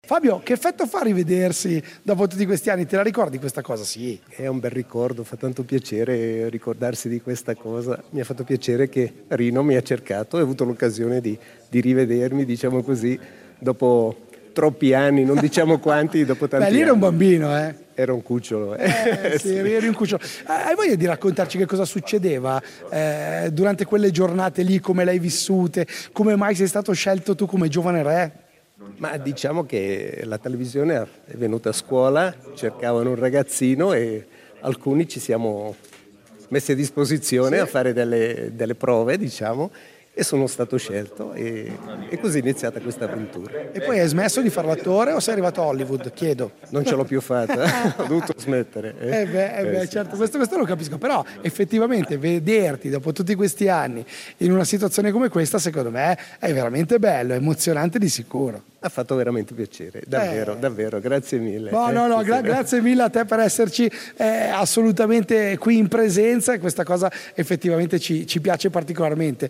Fabio, che effetto fa rivedersi dopo tutti questi anni? Te la ricordi questa cosa? Sì. È un bel ricordo, fa tanto piacere ricordarsi di questa cosa. Mi ha fatto piacere che Rino mi ha cercato e ho avuto l'occasione di rivedermi, diciamo così, dopo troppi anni, non diciamo quanti, dopo tanti anni. Lì era un bambino, Era un cucciolo. Sì, eri un cucciolo. Hai voglia di raccontarci che cosa succedeva durante quelle giornate lì, come le hai vissute, come mai sei stato scelto tu come giovane re? Ma diciamo che la televisione è venuta a scuola, cercavano un ragazzino e alcuni ci siamo messi a disposizione a fare delle prove, diciamo, e sono stato scelto e così è iniziata questa avventura. E poi hai smesso di fare l'attore o sei arrivato a Hollywood? Chiedo. Non ce l'ho più fatta, ho dovuto smettere. Sì. Certo, questo lo capisco, però effettivamente vederti dopo tutti questi anni in una situazione come questa, secondo me, è veramente bello, è emozionante di sicuro. Ha fatto veramente piacere, davvero, davvero, grazie mille. No, grazie mille a te per esserci assolutamente qui in presenza, e questa cosa effettivamente ci piace particolarmente.